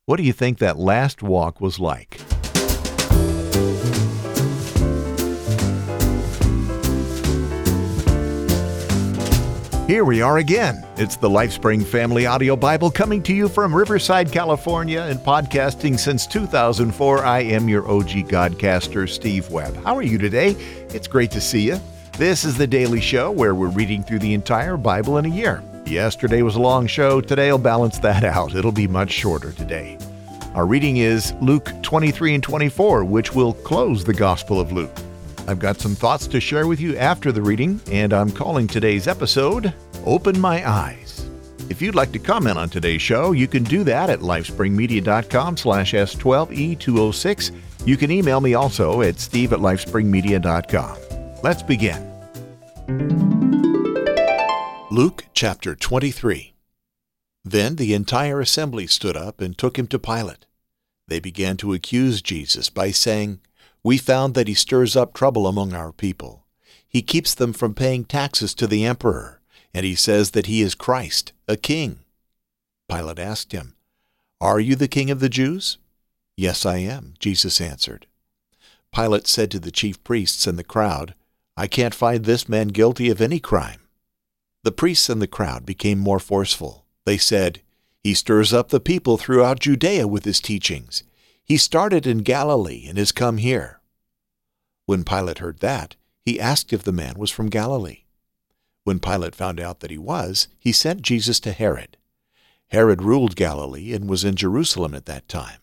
What do you think that last walk was like? Here we are again. It's the LifeSpring Family Audio Bible coming to you from Riverside, California, and podcasting since 2004. I am your OG Godcaster, Steve Webb. How are you today? It's great to see you. This is the daily show where we're reading through the entire Bible in a year. Yesterday was a long show. Today will balance that out. It'll be much shorter today. Our reading is Luke 23 and 24, which will close the Gospel of Luke. I've got some thoughts to share with you after the reading, and I'm calling today's episode, Open My Eyes. If you'd like to comment on today's show, you can do that at lifespringmedia.com/S12E206. You can email me also at steve@lifespringmedia.com. Let's begin. Luke chapter 23. Then the entire assembly stood up and took him to Pilate. They began to accuse Jesus by saying, "We found that he stirs up trouble among our people. He keeps them from paying taxes to the emperor, and he says that he is Christ, a king." Pilate asked him, "Are you the king of the Jews?" "Yes, I am," Jesus answered. Pilate said to the chief priests and the crowd, "I can't find this man guilty of any crime." The priests and the crowd became more forceful. They said, "He stirs up the people throughout Judea with his teachings. He started in Galilee and has come here." When Pilate heard that, he asked if the man was from Galilee. When Pilate found out that he was, he sent Jesus to Herod. Herod ruled Galilee and was in Jerusalem at that time.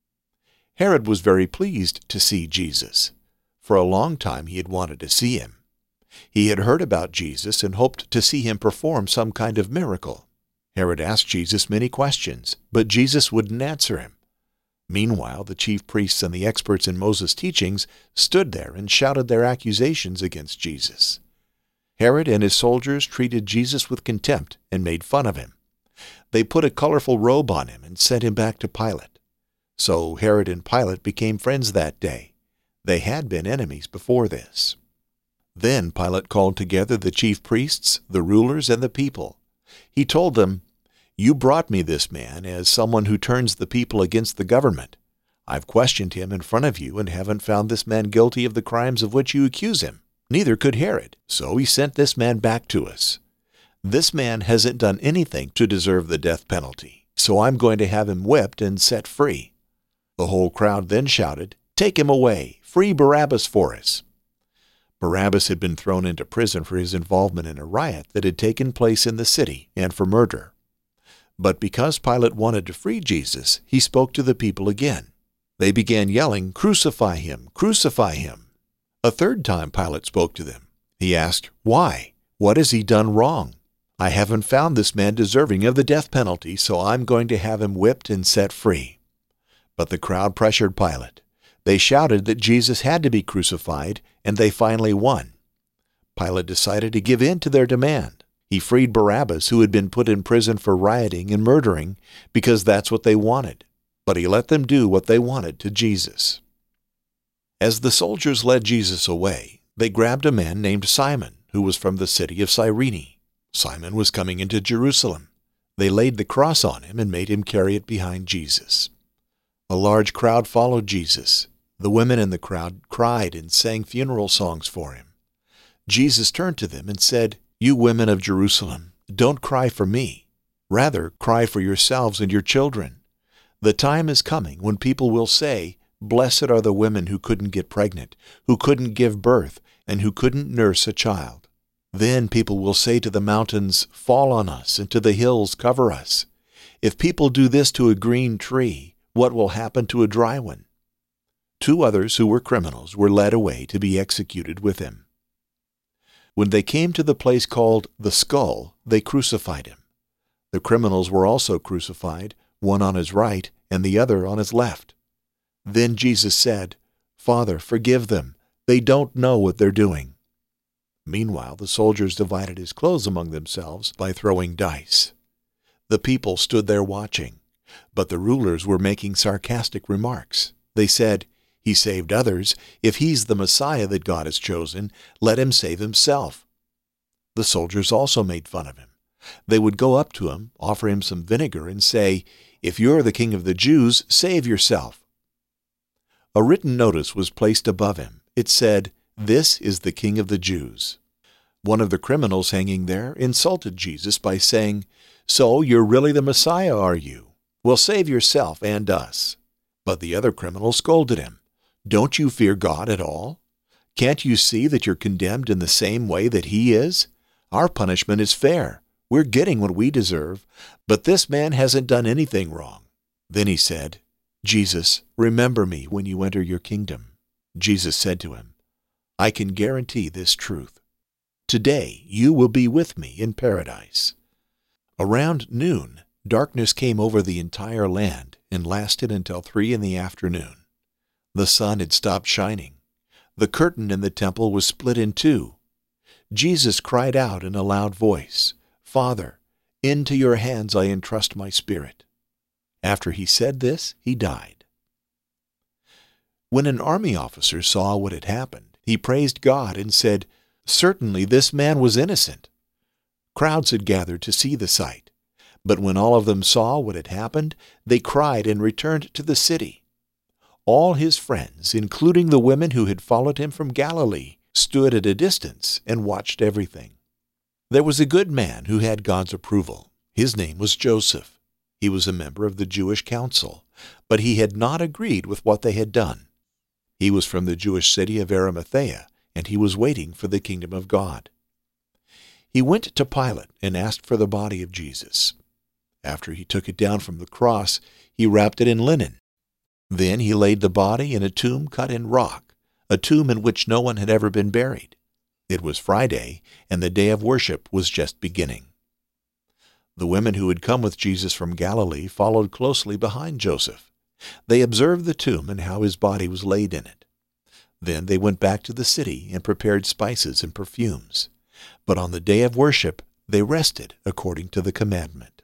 Herod was very pleased to see Jesus. For a long time he had wanted to see him. He had heard about Jesus and hoped to see him perform some kind of miracle. Herod asked Jesus many questions, but Jesus wouldn't answer him. Meanwhile, the chief priests and the experts in Moses' teachings stood there and shouted their accusations against Jesus. Herod and his soldiers treated Jesus with contempt and made fun of him. They put a colorful robe on him and sent him back to Pilate. So Herod and Pilate became friends that day. They had been enemies before this. Then Pilate called together the chief priests, the rulers, and the people. He told them, "You brought me this man as someone who turns the people against the government. I've questioned him in front of you and haven't found this man guilty of the crimes of which you accuse him. Neither could Herod, so he sent this man back to us. This man hasn't done anything to deserve the death penalty, so I'm going to have him whipped and set free." The whole crowd then shouted, "Take him away! Free Barabbas for us!" Barabbas had been thrown into prison for his involvement in a riot that had taken place in the city and for murder. But because Pilate wanted to free Jesus, he spoke to the people again. They began yelling, "Crucify him! Crucify him!" A third time Pilate spoke to them. He asked, "Why? What has he done wrong? I haven't found this man deserving of the death penalty, so I'm going to have him whipped and set free." But the crowd pressured Pilate. They shouted that Jesus had to be crucified, and they finally won. Pilate decided to give in to their demand. He freed Barabbas, who had been put in prison for rioting and murdering, because that's what they wanted. But he let them do what they wanted to Jesus. As the soldiers led Jesus away, they grabbed a man named Simon, who was from the city of Cyrene. Simon was coming into Jerusalem. They laid the cross on him and made him carry it behind Jesus. A large crowd followed Jesus. The women in the crowd cried and sang funeral songs for him. Jesus turned to them and said, "You women of Jerusalem, don't cry for me. Rather, cry for yourselves and your children. The time is coming when people will say, 'Blessed are the women who couldn't get pregnant, who couldn't give birth, and who couldn't nurse a child.' Then people will say to the mountains, 'Fall on us,' and to the hills, 'Cover us.' If people do this to a green tree, what will happen to a dry one?" 2 others who were criminals were led away to be executed with him. When they came to the place called the Skull, they crucified him. The criminals were also crucified, one on his right and the other on his left. Then Jesus said, "Father, forgive them. They don't know what they're doing." Meanwhile, the soldiers divided his clothes among themselves by throwing dice. The people stood there watching, but the rulers were making sarcastic remarks. They said, "He saved others. If he's the Messiah that God has chosen, let him save himself." The soldiers also made fun of him. They would go up to him, offer him some vinegar, and say, "If you're the king of the Jews, save yourself." A written notice was placed above him. It said, "This is the King of the Jews." One of the criminals hanging there insulted Jesus by saying, "So you're really the Messiah, are you? Well, save yourself and us." But the other criminal scolded him, "Don't you fear God at all? Can't you see that you're condemned in the same way that he is? Our punishment is fair. We're getting what we deserve, but this man hasn't done anything wrong." Then he said, "Jesus, remember me when you enter your kingdom." Jesus said to him, "I can guarantee this truth. Today you will be with me in paradise." Around noon, darkness came over the entire land and lasted until 3 p.m. The sun had stopped shining. The curtain in the temple was split in two. Jesus cried out in a loud voice, "Father, into your hands I entrust my spirit." After he said this, he died. When an army officer saw what had happened, he praised God and said, "Certainly this man was innocent." Crowds had gathered to see the sight, but when all of them saw what had happened, they cried and returned to the city. All his friends, including the women who had followed him from Galilee, stood at a distance and watched everything. There was a good man who had God's approval. His name was Joseph. He was a member of the Jewish council, but he had not agreed with what they had done. He was from the Jewish city of Arimathea, and he was waiting for the kingdom of God. He went to Pilate and asked for the body of Jesus. After he took it down from the cross, he wrapped it in linen. Then he laid the body in a tomb cut in rock, a tomb in which no one had ever been buried. It was Friday, and the day of worship was just beginning. The women who had come with Jesus from Galilee followed closely behind Joseph. They observed the tomb and how his body was laid in it. Then they went back to the city and prepared spices and perfumes. But on the day of worship, they rested according to the commandment.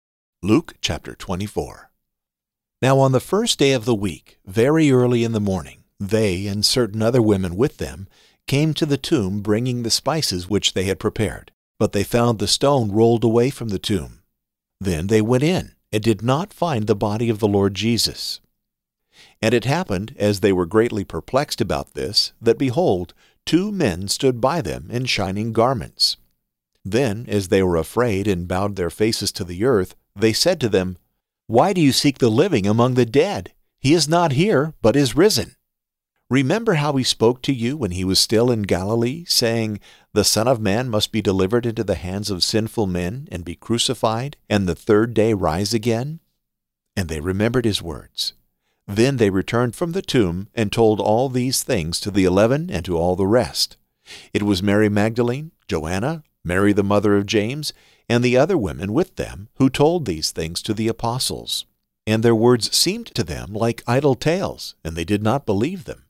Luke chapter 24. Now on the first day of the week, very early in the morning, they and certain other women with them came to the tomb bringing the spices which they had prepared. But they found the stone rolled away from the tomb. Then they went in and did not find the body of the Lord Jesus. And it happened, as they were greatly perplexed about this, that behold, 2 men stood by them in shining garments. Then, as they were afraid and bowed their faces to the earth, they said to them, "Why do you seek the living among the dead? He is not here, but is risen. Remember how he spoke to you when he was still in Galilee, saying, 'The Son of Man must be delivered into the hands of sinful men and be crucified, and the 3rd day rise again?'" And they remembered his words. Then they returned from the tomb and told all these things to the 11 and to all the rest. It was Mary Magdalene, Joanna, Mary the mother of James, and the other women with them who told these things to the apostles. And their words seemed to them like idle tales, and they did not believe them.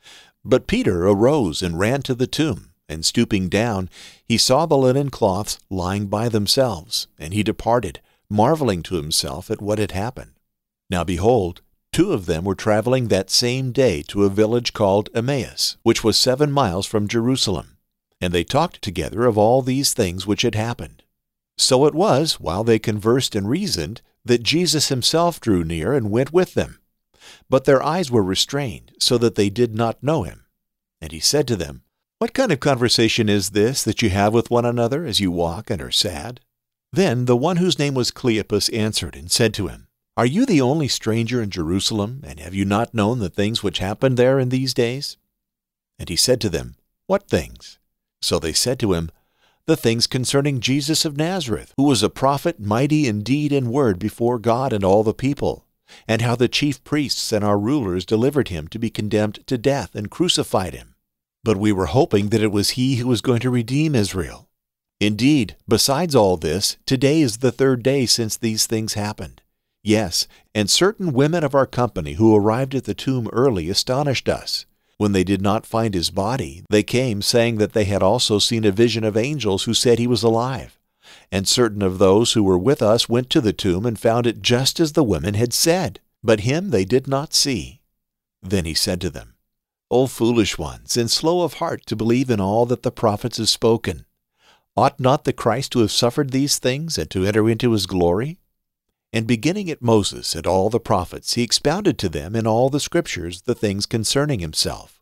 But Peter arose and ran to the tomb, and stooping down, he saw the linen cloths lying by themselves, and he departed, marveling to himself at what had happened. Now behold, 2 of them were traveling that same day to a village called Emmaus, which was 7 miles from Jerusalem. And they talked together of all these things which had happened. So it was, while they conversed and reasoned, that Jesus himself drew near and went with them. But their eyes were restrained, so that they did not know him. And he said to them, "What kind of conversation is this that you have with one another as you walk and are sad?" Then the one whose name was Cleopas answered and said to him, "Are you the only stranger in Jerusalem, and have you not known the things which happened there in these days?" And he said to them, "What things?" So they said to him, "The things concerning Jesus of Nazareth, who was a prophet mighty in deed and word before God and all the people, and how the chief priests and our rulers delivered him to be condemned to death and crucified him. But we were hoping that it was he who was going to redeem Israel. Indeed, besides all this, today is the 3rd day since these things happened. Yes, and certain women of our company who arrived at the tomb early astonished us. When they did not find his body, they came saying that they had also seen a vision of angels who said he was alive. And certain of those who were with us went to the tomb and found it just as the women had said, but him they did not see." Then he said to them, "O foolish ones, and slow of heart to believe in all that the prophets have spoken. Ought not the Christ to have suffered these things and to enter into his glory?" And beginning at Moses and all the prophets, he expounded to them in all the Scriptures the things concerning himself.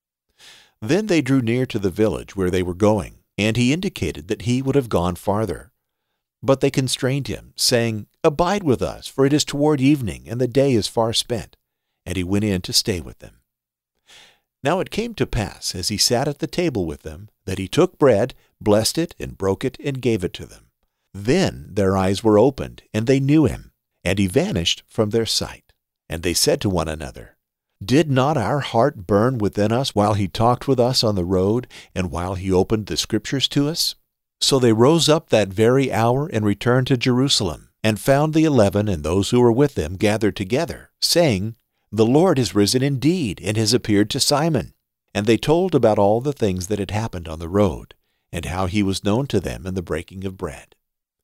Then they drew near to the village where they were going, and he indicated that he would have gone farther. But they constrained him, saying, "Abide with us, for it is toward evening, and the day is far spent." And he went in to stay with them. Now it came to pass, as he sat at the table with them, that he took bread, blessed it, and broke it, and gave it to them. Then their eyes were opened, and they knew him, and he vanished from their sight. And they said to one another, "Did not our heart burn within us while he talked with us on the road, and while he opened the Scriptures to us?" So they rose up that very hour and returned to Jerusalem, and found the 11 and those who were with them gathered together, saying, "The Lord is risen indeed, and has appeared to Simon." And they told about all the things that had happened on the road, and how he was known to them in the breaking of bread.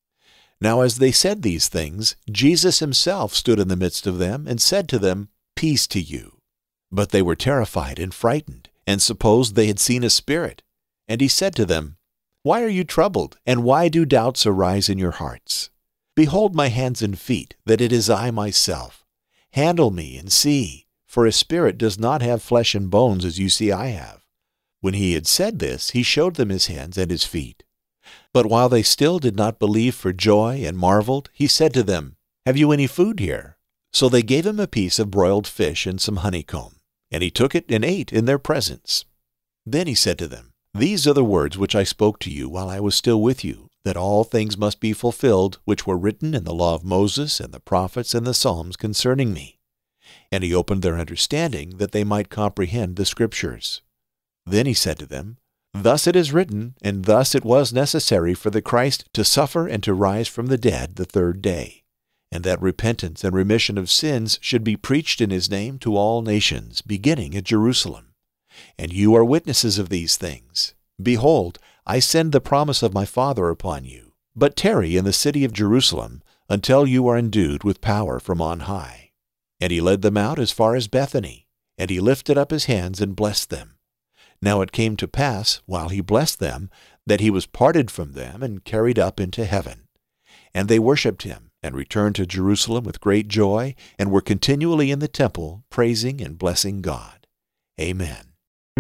Now as they said these things, Jesus himself stood in the midst of them, and said to them, "Peace to you." But they were terrified and frightened, and supposed they had seen a spirit. And he said to them, "Why are you troubled, and why do doubts arise in your hearts? Behold my hands and feet, that it is I myself. Handle me and see, for a spirit does not have flesh and bones as you see I have." When he had said this, he showed them his hands and his feet. But while they still did not believe for joy and marveled, he said to them, "Have you any food here?" So they gave him a piece of broiled fish and some honeycomb, and he took it and ate in their presence. Then he said to them, "These are the words which I spoke to you while I was still with you, that all things must be fulfilled which were written in the law of Moses and the prophets and the Psalms concerning me." And he opened their understanding, that they might comprehend the Scriptures. Then he said to them, "Thus it is written, and thus it was necessary for the Christ to suffer and to rise from the dead the third day, and that repentance and remission of sins should be preached in his name to all nations, beginning at Jerusalem. And you are witnesses of these things. Behold, I send the promise of my Father upon you. But tarry in the city of Jerusalem until you are endued with power from on high." And he led them out as far as Bethany, and he lifted up his hands and blessed them. Now it came to pass, while he blessed them, that he was parted from them and carried up into heaven. And they worshipped him, and returned to Jerusalem with great joy, and were continually in the temple, praising and blessing God. Amen.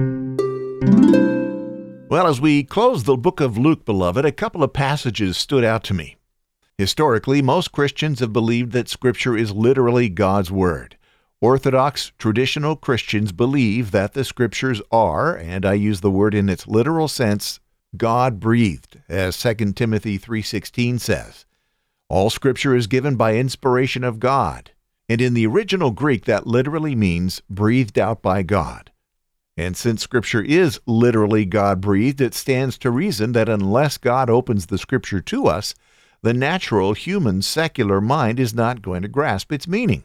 Well, as we close the book of Luke, beloved, a couple of passages stood out to me. Historically, most Christians have believed that Scripture is literally God's Word. Orthodox, traditional Christians believe that the Scriptures are, and I use the word in its literal sense, God-breathed, as 2 Timothy 3:16 says. All Scripture is given by inspiration of God, and in the original Greek that literally means breathed out by God. And since Scripture is literally God-breathed, it stands to reason that unless God opens the Scripture to us, the natural, human, secular mind is not going to grasp its meaning.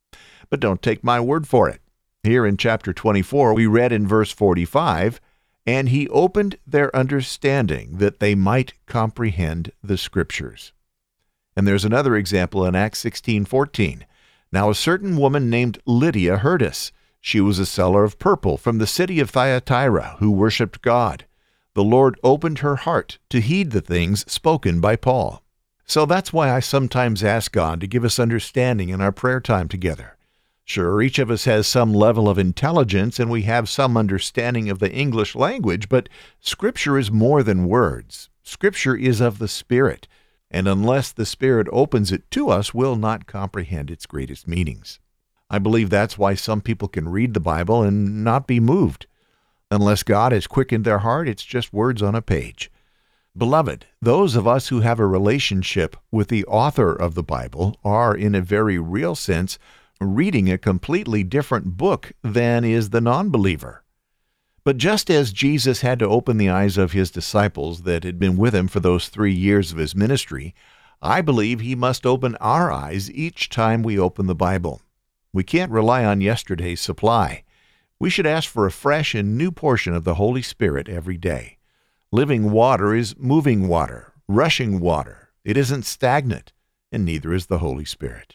But don't take my word for it. Here in chapter 24, we read in verse 45, "And he opened their understanding, that they might comprehend the Scriptures." And there's another example in Acts 16:14. "Now a certain woman named Lydia heard us. She was a seller of purple from the city of Thyatira, who worshipped God. The Lord opened her heart to heed the things spoken by Paul." So that's why I sometimes ask God to give us understanding in our prayer time together. Sure, each of us has some level of intelligence and we have some understanding of the English language, but Scripture is more than words. Scripture is of the Spirit, and unless the Spirit opens it to us, we'll not comprehend its greatest meanings. I believe that's why some people can read the Bible and not be moved. Unless God has quickened their heart, it's just words on a page. Beloved, those of us who have a relationship with the author of the Bible are, in a very real sense, reading a completely different book than is the non-believer. But just as Jesus had to open the eyes of his disciples that had been with him for those 3 years of his ministry, I believe he must open our eyes each time we open the Bible. We can't rely on yesterday's supply. We should ask for a fresh and new portion of the Holy Spirit every day. Living water is moving water, rushing water. It isn't stagnant, and neither is the Holy Spirit.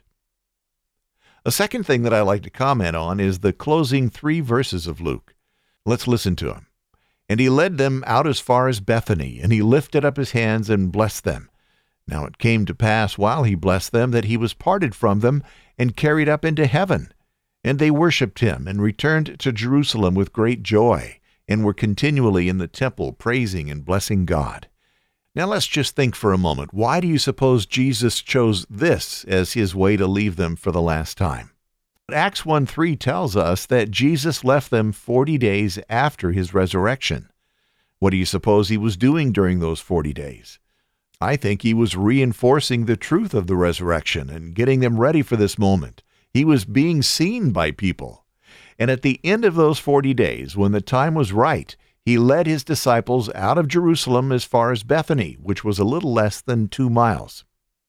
A second thing that I like to comment on is the closing 3 verses of Luke. Let's listen to them. "And he led them out as far as Bethany, and he lifted up his hands and blessed them. Now it came to pass while he blessed them that he was parted from them and carried up into heaven. And they worshipped him and returned to Jerusalem with great joy, and were continually in the temple praising and blessing God. Now let's just think for a moment. Why do you suppose Jesus chose this as his way to leave them for the last time? Acts 1:3 tells us that Jesus left them 40 days after his resurrection. What do you suppose he was doing during those 40 days? I think he was reinforcing the truth of the resurrection and getting them ready for this moment. He was being seen by people. And at the end of those 40 days, when the time was right, he led his disciples out of Jerusalem as far as Bethany, which was a little less than 2 miles.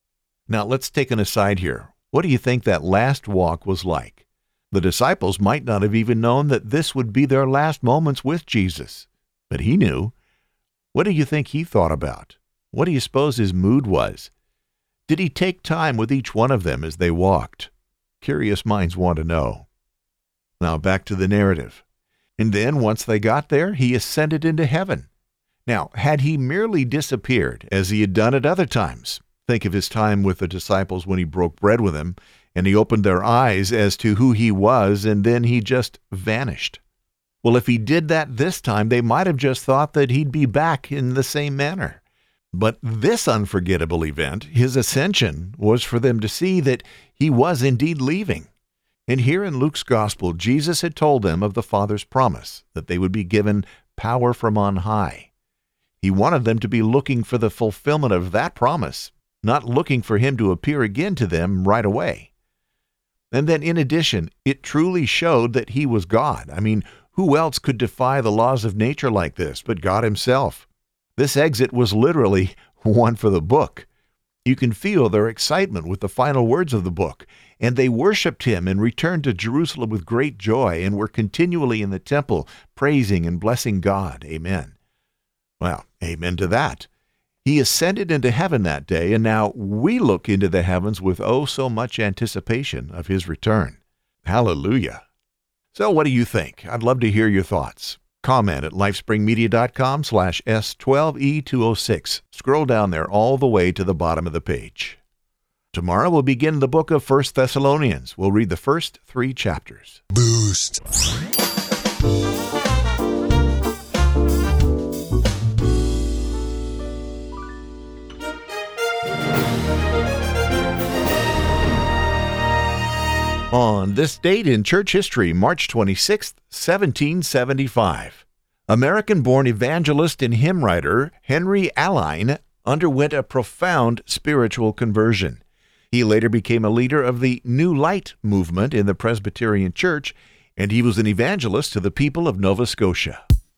Now let's take an aside here. What do you think that last walk was like? The disciples might not have even known that this would be their last moments with Jesus. But he knew. What do you think he thought about? What do you suppose his mood was? Did he take time with each one of them as they walked? Curious minds want to know. Now back to the narrative. And then, once they got there, he ascended into heaven. Now, had he merely disappeared, as he had done at other times? Think of his time with the disciples when he broke bread with them, and he opened their eyes as to who he was, and then he just vanished. Well, if he did that this time, they might have just thought that he'd be back in the same manner. But this unforgettable event, his ascension, was for them to see that he was indeed leaving. And here in Luke's Gospel, Jesus had told them of the Father's promise, that they would be given power from on high. He wanted them to be looking for the fulfillment of that promise, not looking for him to appear again to them right away. And then in addition, it truly showed that he was God. I mean, who else could defy the laws of nature like this but God himself? This exit was literally one for the book. You can feel their excitement with the final words of the book. And they worshipped him and returned to Jerusalem with great joy and were continually in the temple praising and blessing God. Amen. Well, amen to that. He ascended into heaven that day, and now we look into the heavens with oh so much anticipation of his return. Hallelujah. So what do you think? I'd love to hear your thoughts. Comment at lifespringmedia.com/S12E206. Scroll down there all the way to the bottom of the page. Tomorrow we'll begin the book of 1 Thessalonians. We'll read the first 3 chapters. Boost. On this date in church history, March 26, 1775, American-born evangelist and hymn writer Henry Alline underwent a profound spiritual conversion. He later became a leader of the New Light movement in the Presbyterian Church, and he was an evangelist to the people of Nova Scotia.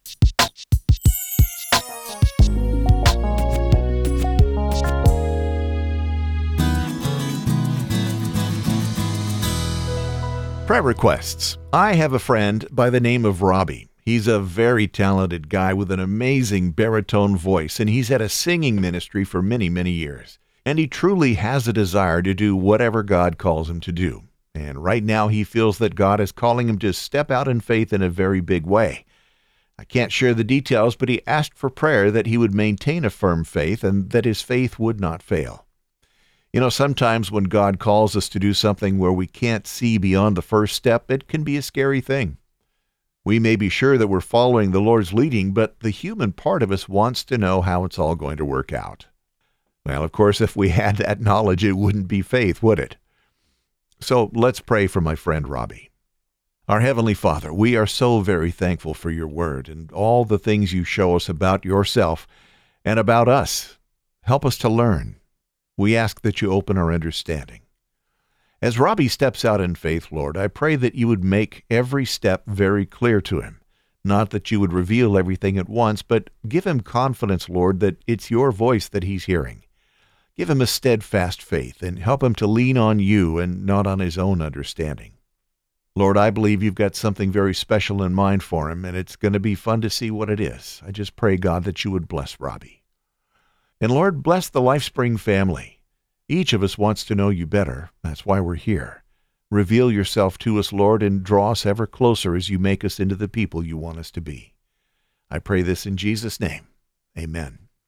Prayer requests. I have a friend by the name of Robbie. He's a very talented guy with an amazing baritone voice, and he's had a singing ministry for many, many years. And he truly has a desire to do whatever God calls him to do. And right now he feels that God is calling him to step out in faith in a very big way. I can't share the details, but he asked for prayer that he would maintain a firm faith and that his faith would not fail. You know, sometimes when God calls us to do something where we can't see beyond the first step, it can be a scary thing. We may be sure that we're following the Lord's leading, but the human part of us wants to know how it's all going to work out. Well, of course, if we had that knowledge, it wouldn't be faith, would it? So let's pray for my friend Robbie. Our Heavenly Father, we are so very thankful for your word and all the things you show us about yourself and about us. Help us to learn. We ask that you open our understanding. As Robbie steps out in faith, Lord, I pray that you would make every step very clear to him. Not that you would reveal everything at once, but give him confidence, Lord, that it's your voice that he's hearing. Give him a steadfast faith and help him to lean on you and not on his own understanding. Lord, I believe you've got something very special in mind for him, and it's going to be fun to see what it is. I just pray, God, that you would bless Robbie. And Lord, bless the LifeSpring family. Each of us wants to know you better. That's why we're here. Reveal yourself to us, Lord, and draw us ever closer as you make us into the people you want us to be. I pray this in Jesus' name. Amen.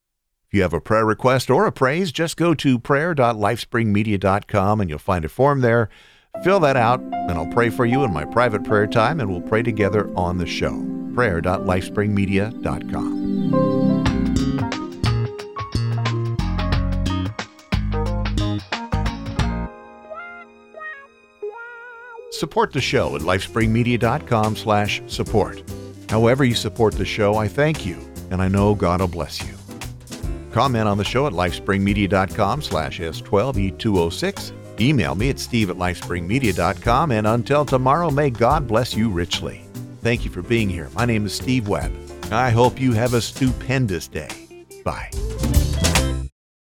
If you have a prayer request or a praise, just go to prayer.lifespringmedia.com and you'll find a form there. Fill that out, and I'll pray for you in my private prayer time, and we'll pray together on the show. prayer.lifespringmedia.com. Support the show at lifespringmedia.com/support. However you support the show, I thank you, and I know God will bless you. Comment on the show at lifespringmedia.com/S12E206. Email me at steve@lifespringmedia.com, and until tomorrow, may God bless you richly. Thank you for being here. My name is Steve Webb. I hope you have a stupendous day. Bye.